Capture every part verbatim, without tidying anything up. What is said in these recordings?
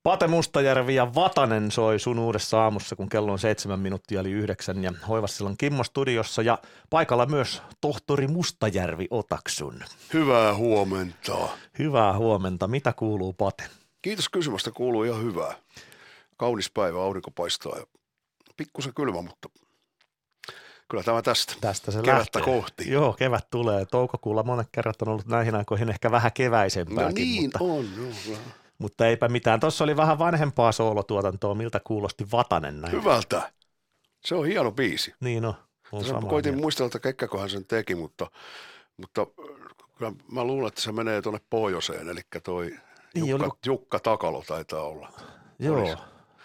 Pate Mustajärvi ja Vatanen soi sun uudessa aamussa, kun kello on seitsemän minuuttia eli yhdeksän ja Hoivassillan Kimmo studiossa ja paikalla myös tohtori Mustajärvi Otaksun. Hyvää huomenta. Hyvää huomenta. Mitä kuuluu, Pate? Kiitos kysymästä, kuuluu ihan hyvää. Kaunis päivä, aurinko paistaa ja pikkusen kylmä, mutta kyllä tämä tästä. Tästä se Kevättä lähtee. kohti. Joo, kevät tulee. Toukokuulla monet kerrat on ollut näihin aikoihin ehkä vähän keväisempääkin. No niin mutta, on. No, mutta eipä mitään. Tuossa oli vähän vanhempaa soolotuotantoa. Miltä kuulosti Vatanen näin? hyvältä. Se on hieno biisi. Niin on. on Tässä koitin muistella, että Kekkäköhän sen teki, mutta, mutta kyllä mä luulen, että se menee tuonne pohjoiseen, eli toi Niin, Jukka, oliko- Jukka Takalo taitaa olla. Joo. Olis-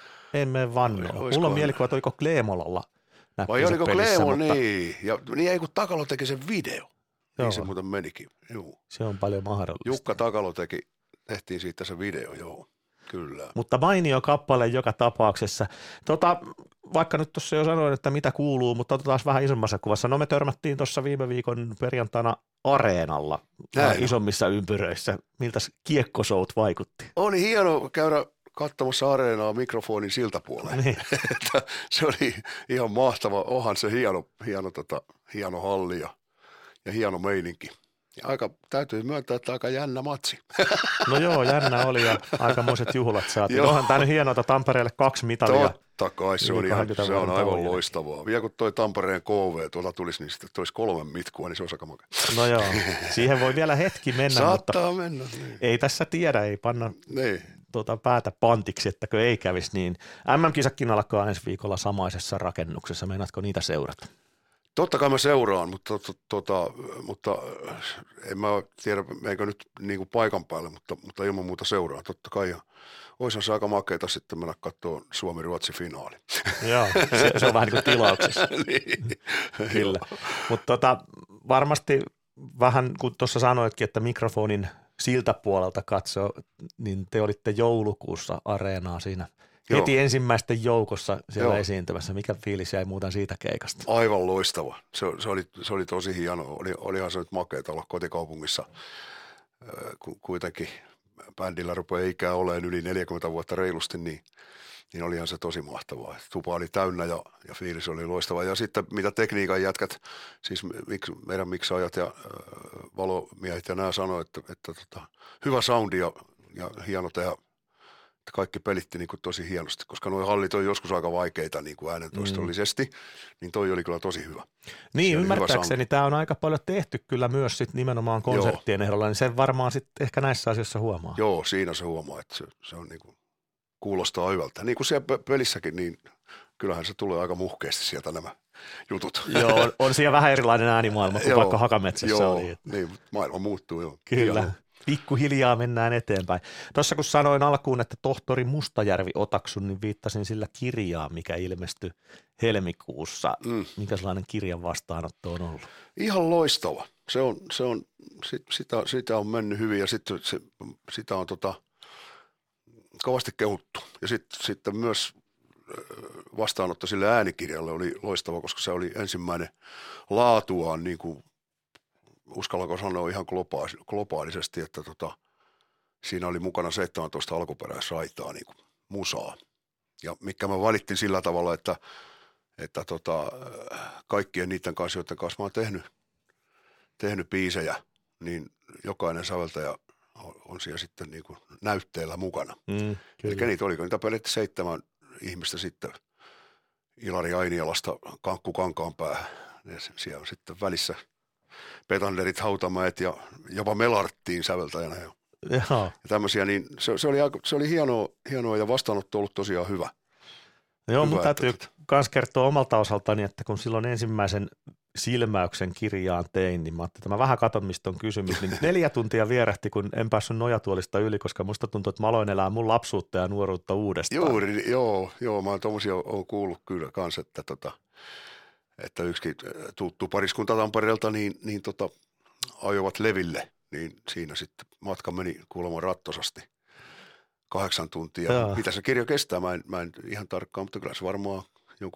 En mene vannoa. Olisikohan Mulla on ne? mielikuva, että oliko Kleemolalla Vai näppinsä oliko pelissä, Kleemo mutta niin? Ja, niin ei kun Takalo teki sen video. Joo. Niin se muuten menikin. Juu. se on paljon mahdollista. Jukka Takalo teki, tehtiin siitä se video, joo. Kyllä. Mutta mainio kappale joka tapauksessa. Tota, vaikka nyt tuossa jo sanoin, että mitä kuuluu, mutta otetaan vähän isommassa kuvassa. No me törmättiin tuossa viime viikon perjantaina Areenalla Näin vähän on. isommissa ympyröissä. Miltä kiekkosout vaikutti? Oli hieno käydä katsomassa Areenaa mikrofonin siltä puoleen. Niin. Että se oli ihan mahtava, onhan se hieno, hieno, tota, hieno halli ja, ja hieno meininki. Ja aika, täytyy myöntää, että aika jännä matsi. No joo, jännä oli ja aikamoiset juhlat saatiin. Joo. Onhan tämä nyt hienoa, että Tampereelle kaksi mitalia. Totta kai, se Yli on, ihan, kaksikymmentä se on vuoden aivan tauon loistavaa. Vielä kun toi Tampereen K V tuolta tulisi, niin sitten toisi kolme mitkua, niin se on aika makea. No joo, siihen voi vielä hetki mennä, mutta Saattaa mennä, niin. ei tässä tiedä, ei panna niin. tuota päätä pantiksi, ettäkö ei kävisi niin. M M-kisakin alkaa ensi viikolla samaisessa rakennuksessa. Meinaatko niitä seurata? Totta kai mä seuraan, mutta, to, tota, mutta en mä tiedä, meikö nyt niin kuin paikan päälle, mutta, mutta ilman muuta seuraan. Totta kai, ja oishan se aika makeeta sitten mennä katsoa Suomi-Ruotsi-finaali. Joo, se, se on vähän niin kuin tilauksessa. niin. Kyllä, mutta tota, varmasti vähän kun tuossa sanoitkin, että mikrofonin siltä puolelta katsoo, niin te olitte joulukuussa Areenaa siinä Joo. heti ensimmäisten joukossa siellä Joo. esiintymässä. Mikä fiilis jäi muuten siitä keikasta? Aivan loistava. Se, se, oli, se oli tosi hieno. Oli, olihan se nyt makeeta olla kotikaupungissa. Ku- Kuitenkin bändillä rupeaa ikää olemaan yli neljäkymmentä vuotta reilusti, niin, niin olihan se tosi mahtavaa. Tupa oli täynnä ja, ja fiilis oli loistava. Ja sitten mitä tekniikan jätkät, siis miksi, meidän miksaajat ja äh, valomiehet ja nämä sanoivat, että, että tota, hyvä soundi ja, ja hieno tehdä. Kaikki pelitti niin kuin tosi hienosti, koska nuo hallit on joskus aika vaikeita niin kuin äänentoistollisesti, mm. niin toi oli kyllä tosi hyvä. Niin, Se oli ymmärtääkseni tämä on aika paljon tehty kyllä myös sit nimenomaan konserttien ehdolla, niin sen varmaan sitten ehkä näissä asioissa huomaa. Joo, siinä se huomaa, että se, se on niin kuin, kuulostaa hyvältä. Niin kuin siellä pe- pelissäkin, niin kyllähän se tulee aika muhkeasti sieltä nämä jutut. Joo, on, on siellä vähän erilainen äänimaailma kuin Joo, vaikka Hakametsässä joo, oli. Että. niin, maailma muuttuu jo. Kyllä, Hieno. pikkuhiljaa mennään eteenpäin. Tuossa kun sanoin alkuun, että tohtori Mustajärvi Otaksun, niin viittasin sillä kirjaan, mikä ilmestyi helmikuussa. Mm. Mikä sellainen kirjan vastaanotto on ollut? Ihan loistava. Se on, se on, sit, sitä, sitä on mennyt hyvin ja sitten se, sitä on tota, kovasti kehuttu. Ja sitten sit myös vastaanotto sille äänikirjalle oli loistava, koska se oli ensimmäinen laatuaan, niin kuin uskallanko sanoa ihan globaali, globaalisesti, että tota, siinä oli mukana seitsemäntoista alkuperäisraitaa niin kuin musaa. Ja mikä mä valittin sillä tavalla, että, että tota, kaikkien niiden kanssa, joiden kanssa mä oon tehnyt, tehnyt biisejä, niin jokainen säveltäjä on siellä sitten niin kuin näytteellä mukana. Mm, Eli niitä oliko, niitä peletti seitsemän ihmistä sitten Ilari Ainialasta Kankku Kankaanpäähän. Ja siellä on sitten välissä Petanderit, Hautamäet ja jopa Melarttiin säveltäjänä. Ja, Joo. ja tämmöisiä, niin se, se, oli, aika, se oli hienoa, hienoa ja vastaanotto ollut tosiaan hyvä. Joo, Hyvä, mun täytyy että- myös kertoa omalta osaltani, että kun silloin ensimmäisen silmäyksen kirjaan tein, niin mä ajattelin, että mä vähän katon, mistä on kysymys. Niin neljä tuntia vierähti, kun en päässyt nojatuolista yli, koska musta tuntui, että mä aloin elää mun lapsuutta ja nuoruutta uudestaan. Juuri, joo, joo, mä oon tommosia oon kuullut kyllä kans, että, tota, että yksikin tuttu pariskunta Tampereelta niin, niin tota, ajoivat leville, niin siinä sitten matka meni kuulemma rattosasti kahdeksan tuntia. Joo. Mitä se kirja kestää, mä en, mä en ihan tarkkaan, mutta kyllä se varmaan joku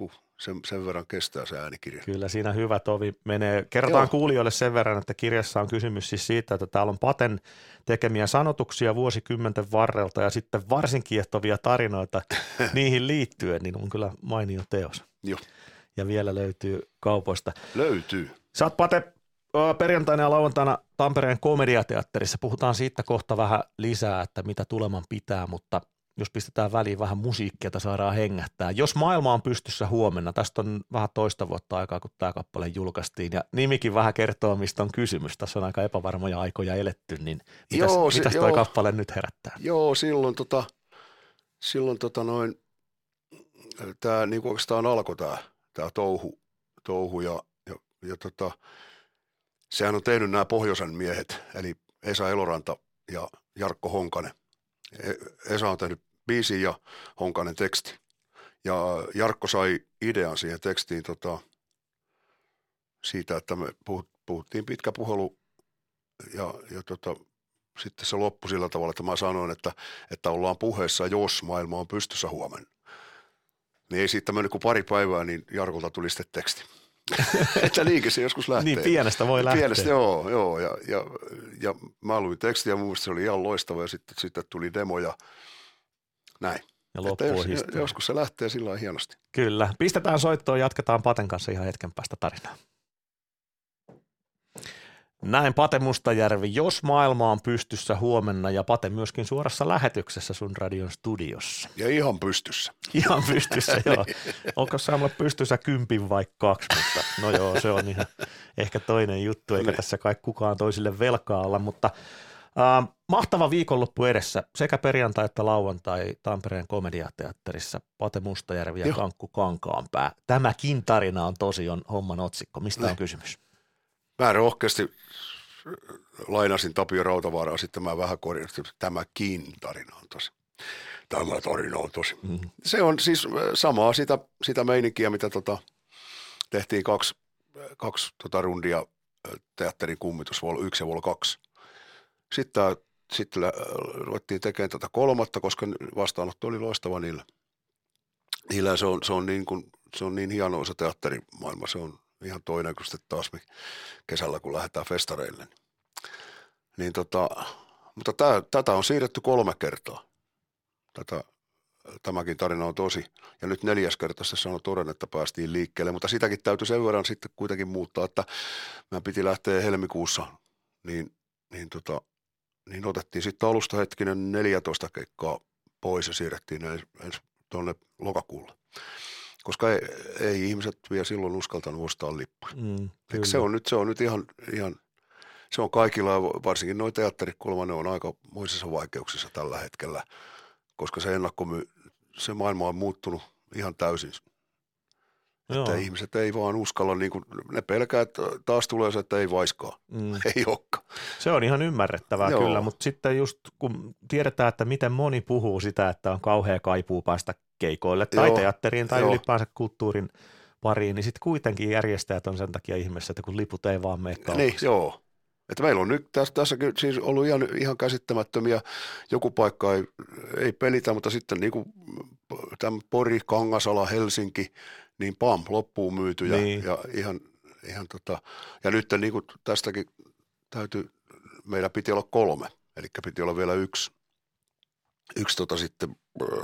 sen, sen verran kestää se äänikirja. Kyllä siinä hyvä tovi menee. Kerrotaan Joo. kuulijoille sen verran, että kirjassa on kysymys siis siitä, että täällä on Paten tekemiä sanotuksia vuosikymmenten varrelta ja sitten varsin kiehtovia tarinoita niihin liittyen, niin on kyllä mainio teos. Joo. Ja vielä löytyy kaupoista. Löytyy. Sä oot, Pate, perjantaina ja lauantaina Tampereen Komediateatterissa. Puhutaan siitä kohta vähän lisää, että mitä tuleman pitää, mutta jos pistetään väliin vähän musiikkia, että saadaan hengähtää. Jos maailma on pystyssä huomenna, tästä on vähän toista vuotta aikaa, kun tämä kappale julkaistiin, ja nimikin vähän kertoo, mistä on kysymys. Tässä on aika epävarmoja aikoja eletty, niin mitäs, joo, se, mitäs toi joo, kappale nyt herättää? Joo, silloin, tota, silloin tota noin, tämä niin oikeastaan alkoi tämä, tämä touhu, touhu ja, ja, ja tota, sehän on tehnyt nämä pohjoisen miehet, eli Esa Eloranta ja Jarkko Honkanen. Esa on tehnyt biisin ja Honkanen teksti. Ja Jarkko sai idean siihen tekstiin tota, siitä, että me puhuttiin pitkä puhelu ja, ja tota, sitten se loppui sillä tavalla, että mä sanoin, että, että ollaan puheessa, jos maailma on pystyssä huomenna. Niin ei siitä mennyt kuin pari päivää, niin Jarkolta tuli sitten teksti. Että niinkin se joskus lähtee. Niin pienestä voi lähteä. Pienestä, joo. joo ja, ja, ja mä luin tekstiä ja mun mielestä se oli ihan loistava ja sitten, sitten tuli demo ja näin. Ja loppuu jos, historia. Joskus se lähtee sillä lailla hienosti. Kyllä. Pistetään soittoon, jatketaan Paten kanssa ihan hetken päästä tarinaa. Näin Pate Mustajärvi, jos maailma on pystyssä huomenna ja Pate myöskin suorassa lähetyksessä sun radion studiossa. Ja ihan pystyssä. Ihan pystyssä, joo. Onko Samuel pystyssä kympin vai kaksi, mutta no joo, se on ihan ehkä toinen juttu, eikä ne. Tässä kai kukaan toisille velkaa olla, mutta äh, mahtava viikonloppu edessä sekä perjantai että lauantai Tampereen Komediateatterissa Pate Mustajärvi ja joo. Kankku Kankaanpää. Tämäkin tarina on tosi on homman otsikko. Mistä ne. On kysymys? Mä rohkeasti lainasin Tapio Rautavaaraa, sitten mä vähän korjasin, että tämäkin tarina on tosi. Tämä tarina on tosi. Mm-hmm. Se on siis samaa sitä, sitä meininkiä, mitä tota, tehtiin kaksi, kaksi tota rundia teatterin kummitus, Vol yksi ja Vol kaksi. Sitten, sitten ruvettiin tekemään tätä kolmatta, koska vastaanotto oli loistava niillä. Niillä se on, se on, niin, kuin, se on niin hienoa se teatterimaailma, se on ihan toinen kuin sitten taas kesällä, kun lähdetään festareille. Niin tota, mutta tää, tätä on siirretty kolme kertaa. Tätä, tämäkin tarina on tosi. Ja nyt neljäs kerta se sanoi toden, että päästiin liikkeelle. Mutta sitäkin täytyy sen verran sitten kuitenkin muuttaa, että mä piti lähteä helmikuussa. Niin, niin, tota, niin otettiin sitten alusta hetkinen neljätoista keikkaa pois ja siirrettiin ensi tuonne lokakuulle. Koska ei, ei ihmiset vielä silloin uskaltanut ostaa lippuja. Mm, se on nyt, se on nyt ihan, ihan, se on kaikilla, varsinkin nuo teatterikulma, ne on aika moisissa vaikeuksissa tällä hetkellä, koska se ennakkomy, se maailma on muuttunut ihan täysin. Joo. Että ihmiset ei vaan uskalla, niin kuin, ne pelkää, että taas tulee se, että ei vaiskaa, mm. ei olekaan. Se on ihan ymmärrettävää Joo. kyllä, mutta sitten just kun tiedetään, että miten moni puhuu sitä, että on kauhea kaipuu päästä keikoille tai Joo. teatteriin tai Joo. ylipäänsä kulttuurin pariin, niin sitten kuitenkin järjestäjät on sen takia ihmeessä, että kun liput ei vaan mene kaupaksi. Niin, joo. Että meillä on nyt tässä, tässäkin siis ollut ihan, ihan käsittämättömiä, joku paikka ei, ei pelitä, mutta sitten niin kuin tämä Pori, Kangasala, Helsinki, niin pam, loppuun myyty ja, niin. ja ihan, ihan tota, ja nyt niin kuin tästäkin täytyy, meillä piti olla kolme, eli piti olla vielä yksi, yksi tota sitten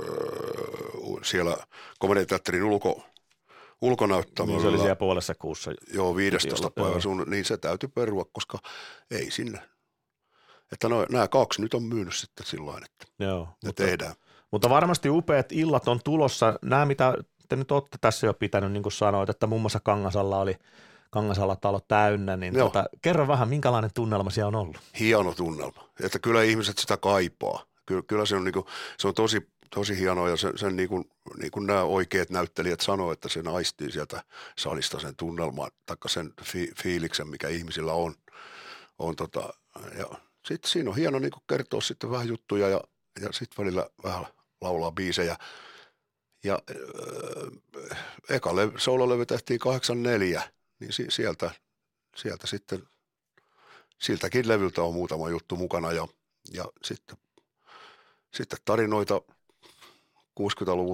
siellä Komediateatterin ulko, ulkonäyttämällä. Niin se oli siellä puolessa kuussa. Joo, viidestoista päivä sun, niin se täytyy perua, koska ei sinne. Että no, nämä kaksi nyt on myynyt sitten sillain, että Joo, ne mutta, tehdään. Mutta varmasti upeat illat on tulossa. Nämä, mitä te nyt olette tässä jo pitänyt, niin kuin sanoit, että muun muassa Kangasalla oli Kangasala-talo täynnä, niin tota, kerro vähän, minkälainen tunnelma siellä on ollut? Hieno tunnelma, että kyllä ihmiset sitä kaipaa. Kyllä, kyllä se on, niin kuin, se on tosi, tosi hienoa ja sen, sen niin kuin, niin kuin nämä oikeat näyttelijät sanoo, että se naistii sieltä salista sen tunnelman, taikka sen fi, fiiliksen, mikä ihmisillä on. on tota, ja sitten siinä on hieno niin kuin kertoa sitten vähän juttuja ja, ja sitten välillä vähän laulaa biisejä. Ja äh, eka levy, soololevy tehtiin kahdeksankymmentäneljä, niin si, sieltä, sieltä sitten, siltäkin levyltä on muutama juttu mukana ja, ja sitten, sitten tarinoita kuusikymmentäluvulta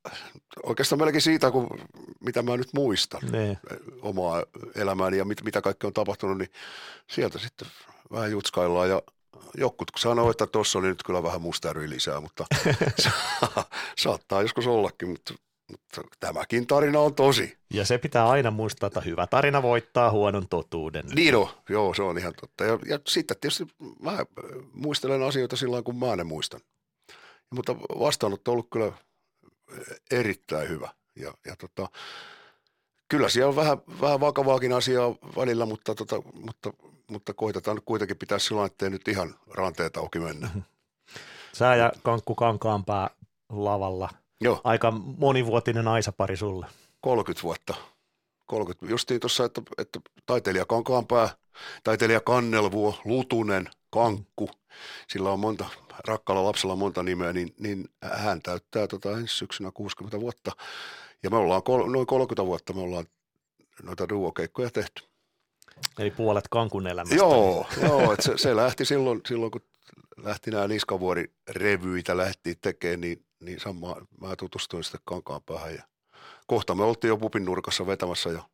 oikeastaan melkein siitä, kun, mitä mä nyt muistan ne. omaa elämääni ja mit, mitä kaikkea on tapahtunut, niin sieltä sitten vähän jutskaillaan ja jotkut sanoo, että tuossa oli nyt kyllä vähän mustaäryä lisää, mutta sa- saattaa joskus ollakin, mutta, mutta tämäkin tarina on tosi. Ja se pitää aina muistaa, että hyvä tarina voittaa huonon totuuden. Niin on, joo, se on ihan totta. Ja, ja sitten tietysti mä muistelen asioita silloin, kun mä ne muistan. Mutta vastaanotto on ollut kyllä erittäin hyvä. Ja, ja tota, kyllä siellä on vähän, vähän vakavaakin asiaa välillä, mutta, tota, mutta, mutta koitetaan kuitenkin pitää sillä ettei nyt ihan ranteet auki mennä. Sä ja Kankku Kankaanpää lavalla. Joo. Aika monivuotinen aisapari sulle. kolmekymmentä vuotta. kolmekymmentä. Justiin tuossa, että, että taiteilija Kankaanpää, taiteilija Kannelvuo, Lutunen, Kankku, sillä on monta, rakkaalla lapsella on monta nimeä, niin, niin hän täyttää tota ensi syksynä kuusikymmentä vuotta. Ja me ollaan kol, noin kolmekymmentä vuotta, me ollaan noita duokeikkoja tehty. Eli puolet Kankun elämästä. Joo, joo että se, se lähti silloin, silloin, kun lähti nämä Niskavuori-revyitä lähti tekemään, niin, niin sama, mä tutustuin sitten Kankaanpäähän ja kohta me oltiin jo pupin nurkassa vetämässä ja,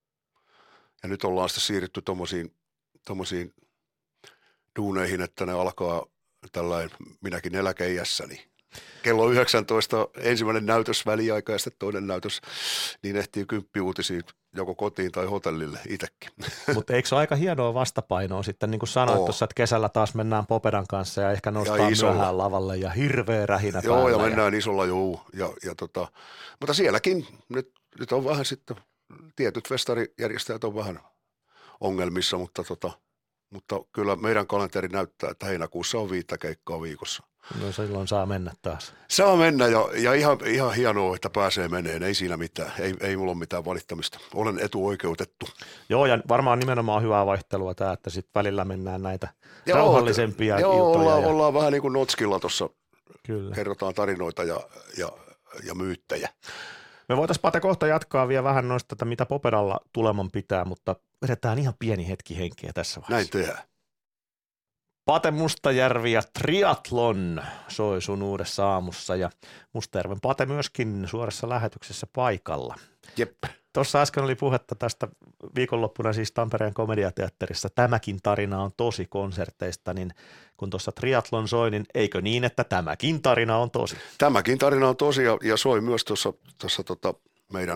ja nyt ollaan sitten siirrytty tommosiin, tommosiin duuneihin, että ne alkaa tällainen minäkin eläkeiässäni. Kello yhdeksäntoista ensimmäinen näytös väliaika ja sitten toinen näytös, niin ehtii kymppiuutisiin joko kotiin tai hotellille itsekin. Mutta eikö se ole aika hienoa vastapainoa sitten, niin kuin sanoit oh. tuossa, että kesällä taas mennään Popedan kanssa ja ehkä nostaa myöhään lavalle ja hirveä rähinä Joo, päällä. ja mennään ja... isolla, joo. Ja, ja tota, mutta sielläkin nyt, nyt on vähän sitten, tietyt festarijärjestäjät on vähän ongelmissa, mutta, tota, mutta kyllä meidän kalenteri näyttää, että heinäkuussa on viittä keikkaa viikossa. No silloin saa mennä taas. Saa mennä ja, ja ihan, ihan hienoa, että pääsee meneen. Ei siinä mitään. Ei, ei mulla ole mitään valittamista. Olen etuoikeutettu. Joo, ja varmaan nimenomaan hyvää vaihtelua tämä, että sitten välillä mennään näitä joo, rauhallisempia joo, iltoja. Ollaan, ja... ollaan vähän niin kuin Notskilla tuossa. Kyllä. Kerrotaan tarinoita ja, ja, ja myyttejä. Me voitaisiin Pate kohta jatkaa vielä vähän noista, että mitä Popedalla tuleman pitää, mutta vedetään ihan pieni hetki henkeä tässä vaiheessa. Näin tehdään. Pate Mustajärvi ja triathlon soi sun uudessa aamussa ja Mustajärven Pate myöskin suorassa lähetyksessä paikalla. Jep. Tuossa äsken oli puhetta tästä viikonloppuna siis Tampereen komediateatterissa. Tämäkin tarina on tosi konserteista, niin kun tuossa triathlon soi, niin eikö niin, että tämäkin tarina on tosi? Tämäkin tarina on tosi ja, ja soi myös tuossa, tuossa tota meidän,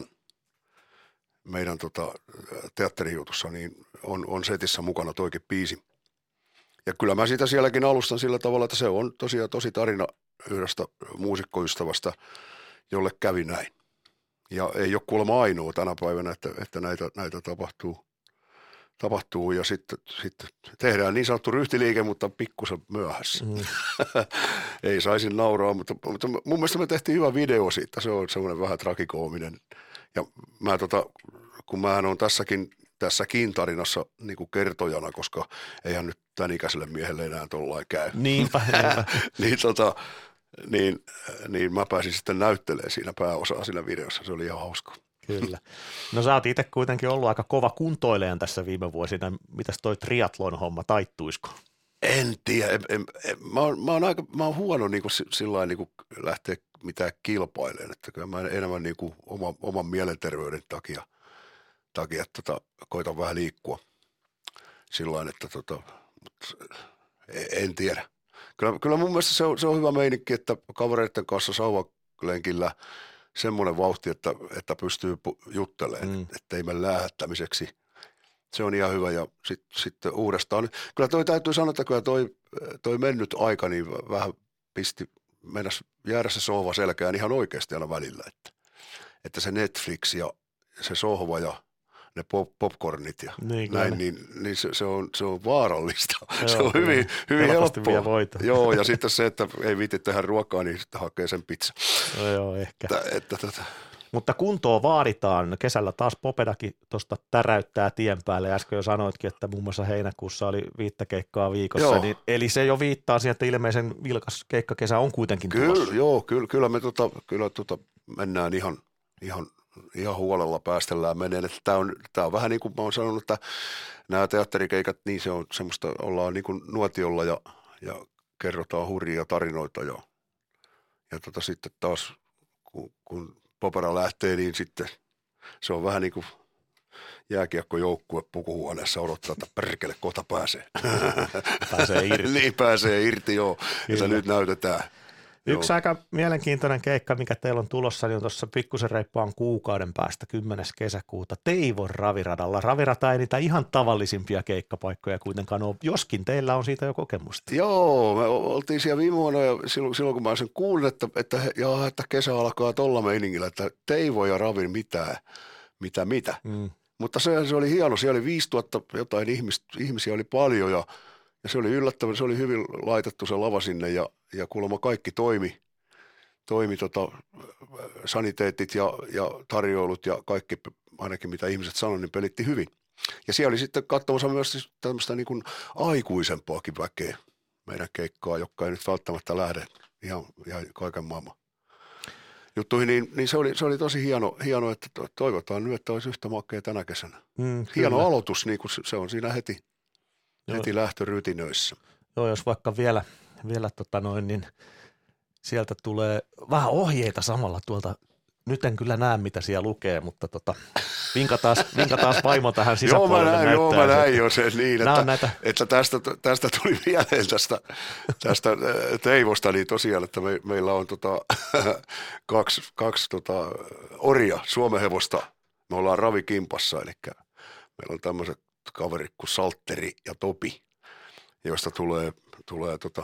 meidän tota teatterijutussa, niin on, on setissä mukana toikin biisi. Ja kyllä mä sitä sielläkin alustan sillä tavalla, että se on tosiaan tosi tarina yhdestä muusikkoystävästä, jolle kävi näin. Ja ei ole kuulemma ainoa tänä päivänä, että, että näitä, näitä tapahtuu, tapahtuu ja sitten, sitten tehdään niin sanottu ryhtiliike, mutta pikkusen myöhässä. Mm. Ei saisi nauraa, mutta, mutta mun mielestä me tehtiin hyvä video siitä. Se on semmoinen vähän tragikoominen. Ja mä tota, kun mähän on tässäkin, tässäkin tarinassa niin kuin kertojana, koska eihän nyt tämän ikäiselle miehelle enää tollain käy. Niinpä, niinpä. niin, tota, niin, niin mä pääsin sitten näyttelemään siinä pääosaa siinä videossa. Se oli ihan hauska. Kyllä. No sä oot itse kuitenkin ollut aika kova kuntoilejan tässä viime vuosina. Mitäs toi triathlon homma, taittuisko? En tiedä. En, en, en, mä, oon, mä, oon aika, mä oon huono niin kuin, sillain niin kuin lähteä mitään kilpailemaan. Että kyllä mä enemmän niin kuin oma, oman mielenterveyden takia, takia tota, koitan vähän liikkua sillain, että tota, mutta en tiedä. Kyllä, kyllä mun mielestä se on, se on hyvä meininki, että kavereiden kanssa sauvalenkillä semmoinen vauhti, että, että pystyy juttelemaan, mm. ettei mene läähättämiseksi. Se on ihan hyvä ja sitten sit uudestaan. Kyllä toi täytyy sanoa, että kyllä toi, toi mennyt aika niin vähän pisti mennä jäädä se sohva selkään ihan oikeasti aina välillä. Että, että se Netflix ja se sohva ja ne pop, popcornit ja niin, näin, niin, niin se, se, on, se on vaarallista. Joo, se on hyvin, hyvin helppoa. Joo, ja sitten se, että ei viiti tehdä ruokaa, niin sitten hakee sen pizza. No joo, ehkä. Että, että, että. Mutta kuntoa vaaditaan. Kesällä taas Popedakin tuosta täräyttää tien päälle. Äsken jo sanoitkin, että muun muassa heinäkuussa oli viittä keikkaa viikossa. Niin, eli se jo viittaa siihen, että ilmeisen vilkas keikkakesä on kuitenkin kyllä, tulossa. Joo, kyllä, kyllä me tota, kyllä tota mennään ihan, ihan, ihan huolella päästellään meneen. Että tämä on, tämä on vähän niin kuin mä oon sanonut, että nämä teatterikeikat, niin se on semmoista, ollaan niin kuin nuotiolla ja, ja kerrotaan hurjia tarinoita ja, ja tota sitten taas kun, kun Popera lähtee, niin sitten se on vähän niin kuin jääkiekkojoukkue pukuhuoneessa odottaa, että perkele, kohta pääsee. Pääsee irti. Niin pääsee irti, joo. Että nyt näytetään. Yksi joo. aika mielenkiintoinen keikka, mikä teillä on tulossa, niin on tuossa pikkusen reippaan kuukauden päästä, kymmenes kesäkuuta, Teivon raviradalla. Ravirata ei niitä ihan tavallisimpia keikkapaikkoja kuitenkaan ole, joskin teillä on siitä jo kokemusta. Joo, me oltiin siellä viime vuonna ja silloin, silloin kun mä sen kuulin, että, että, jaa, että kesä alkaa tolla meiningillä, että Teivo ja Ravin mitään, mitä mitä. Mm. Mutta se, se oli hieno, siellä oli viisituhatta jotain ihmis, ihmisiä oli paljon ja, ja se oli yllättävän, se oli hyvin laitettu se lava sinne ja, ja kuulemma kaikki toimi, toimi tota, saniteetit ja, ja tarjoulut ja kaikki ainakin mitä ihmiset sanoivat, niin pelitti hyvin. Ja siellä oli sitten katsomassa myös siis tämmöistä niin kuin aikuisempaakin väkeä meidän keikkaa, joka ei nyt välttämättä lähde ihan, ihan kaiken maailman juttuihin, niin, niin se, oli, se oli tosi hieno, hieno, että toivotaan nyt, että olisi yhtä makea tänä kesänä. Mm, hieno aloitus, niin kuin se on siinä heti, heti lähtörytinöissä. Joo, jos vaikka vielä, vielä tota noin, niin sieltä tulee vähän ohjeita samalla tuolta. Nyt en kyllä näe, mitä siellä lukee, mutta tota, vinka taas, vinka taas vaimo tähän sisäpuolelle näyttää. Joo, mä näin jo sen niin, että, näitä. että tästä, tästä tuli mieleen tästä, tästä Teivosta, niin tosiaan, että me, meillä on tota, kaksi, kaksi tota, orja, Suomenhevosta. Me ollaan ravikimpassa, eli meillä on tämmöiset kaverit kuin Saltteri ja Topi, joista tulee, tulee tota,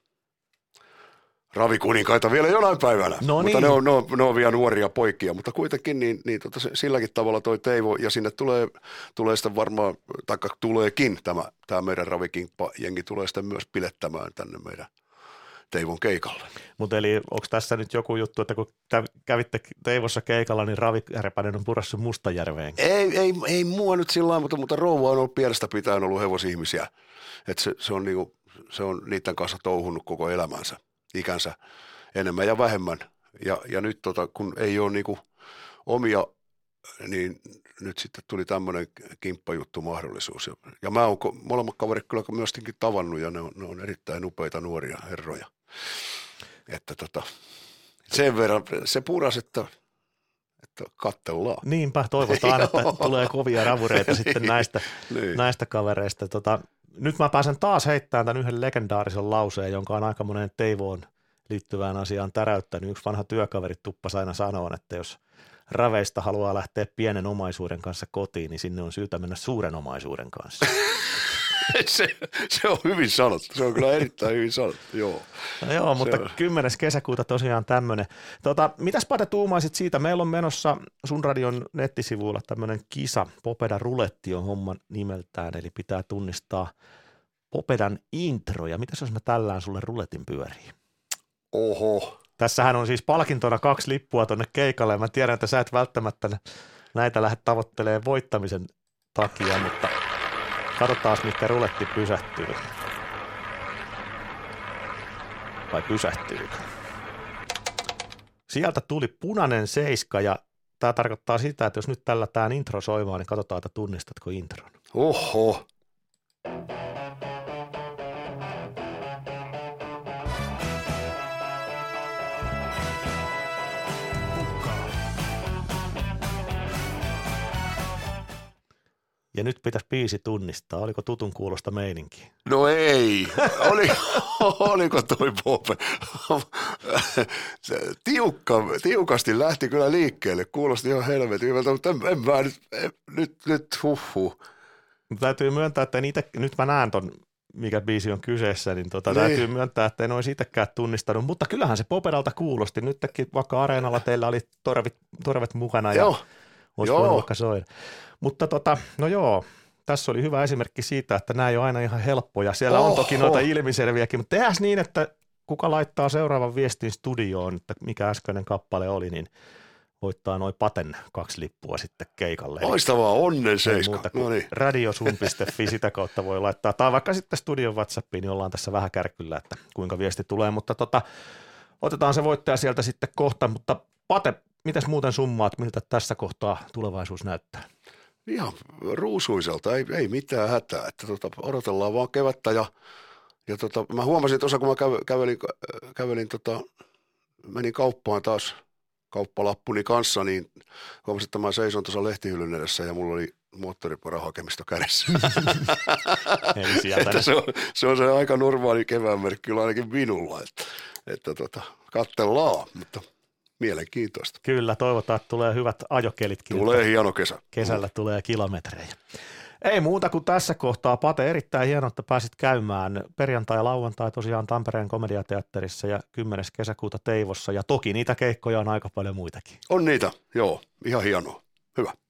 ravikuninkaita vielä jonain päivänä, no niin. Mutta ne on, ne, on, ne on vielä nuoria poikia, mutta kuitenkin niin, niin tota, silläkin tavalla toi Teivo, ja sinne tulee, tulee sitten varmaan, taikka tuleekin tämä, tämä meidän ravikimppa-jengi tulee sitten myös pilettämään tänne meidän Teivon keikalle. Mutta eli onko tässä nyt joku juttu, että kun kävitte Teivossa keikalla, niin ravikärpäinen on purassut Mustajärveen? Ei, ei, ei mua nyt sillä lailla, mutta, mutta rouva on ollut pienestä pitäen ollut hevosihmisiä, että se, se, on niinku, se on niiden kanssa touhunut koko elämänsä. Ikänsä enemmän ja vähemmän. Ja, ja nyt tota, kun ei ole niinku omia, niin nyt sitten tuli tämmöinen kimppajuttu mahdollisuus. Ja, ja mä oon molemmat kaverit kyllä myöskin tavannut ja ne on, ne on erittäin upeita nuoria herroja. Että tota, sen verran se puras, että, että katsellaan. Niinpä, toivotaan, että tulee kovia ravureita sitten näistä, niin. näistä kavereista. Tota, Nyt mä pääsen taas heittämään tämän yhden legendaarisen lauseen, jonka on aika monen Teivoon liittyvään asiaan täräyttänyt. Yksi vanha työkaveri tuppasi aina sanoa, että jos raveista haluaa lähteä pienen omaisuuden kanssa kotiin, niin sinne on syytä mennä suuren omaisuuden kanssa. se, se on hyvin sanottu. Se on kyllä erittäin hyvin sanottu, joo. No joo, mutta kymmenes kesäkuuta tosiaan tämmöinen. Tota, mitäs Pate tuumaisit siitä? Meillä on menossa sun radion nettisivuilla tämmöinen kisa. Popeda ruletti on homman nimeltään, eli pitää tunnistaa Popedan intro. Ja mitäs jos mä tällään sulle ruletin pyöriin? Oho. Tässähän on siis palkintona kaksi lippua tonne keikalle. Ja mä tiedän, että sä et välttämättä näitä lähde tavoittelemaan voittamisen takia, mutta katsotaan, mikä ruletti pysähtyy. Vai pysähtyykö? Sieltä tuli punainen seiska ja tämä tarkoittaa sitä, että jos nyt tällä tämä intro soimaan, niin katsotaan, että tunnistatko intron. Oho. Ja nyt pitäisi biisi tunnistaa. Oliko tutun kuulosta meininkiä? No ei. Oli, oliko toi Pope? Tiukka, tiukasti lähti kyllä liikkeelle. Kuulosti ihan helvetin hyvältä, mutta en, en mä nyt, en, nyt, nyt huh huh. Täytyy myöntää, että en ite, nyt mä näen ton, mikä biisi on kyseessä, niin, tota, niin. Täytyy myöntää, että en olisi itsekään tunnistanut. Mutta kyllähän se Popedalta kuulosti. Nytkin vaikka Areenalla teillä oli torvit, torvet mukana ja Joo. olisi voinut vaikka soida. Mutta tota, no joo, tässä oli hyvä esimerkki siitä, että nämä ei ole aina ihan helppoja. Siellä Oho. on toki noita ilmiselviäkin, mutta tehdään niin, että kuka laittaa seuraavan viestin studioon, että mikä äskeinen kappale oli, niin voittaa noin Paten kaksi lippua sitten keikalle. Loistavaa, onnen seiska. No niin. radiosun piste fi, sitä kautta voi laittaa. Tai vaikka sitten studion WhatsAppiin, niin ollaan tässä vähän kärkyllä, että kuinka viesti tulee. Mutta tota, otetaan se voittaja sieltä sitten kohta, mutta Pate, mitäs muuten summaat, miltä tässä kohtaa tulevaisuus näyttää? Ihan ruusuiselta, ei, ei mitään hätää, että tota, odotellaan vaan kevättä ja, ja tota, mä huomasin tuossa, kun mä kävelin, kävelin, kävelin tota, menin kauppaan taas kauppalappuni kanssa, niin huomasin, että mä seison tuossa lehtihyllyn edessä ja mulla oli moottoripyörähakemisto kädessä. Eli sieltä se, on, se on se aika normaali kevään merkki kyllä ainakin minulla, että, että tota, katsellaan, mutta mielenkiintoista. Kyllä, toivotaan, että tulee hyvät ajokelitkin. Tulee hieno kesä. Kesällä mm. tulee kilometrejä. Ei muuta kuin tässä kohtaa, Pate, erittäin hienoa, että pääsit käymään perjantai ja lauantai tosiaan Tampereen komediateatterissa ja kymmenes kesäkuuta Teivossa, ja toki niitä keikkoja on aika paljon muitakin. On niitä, joo, ihan hienoa. Hyvä.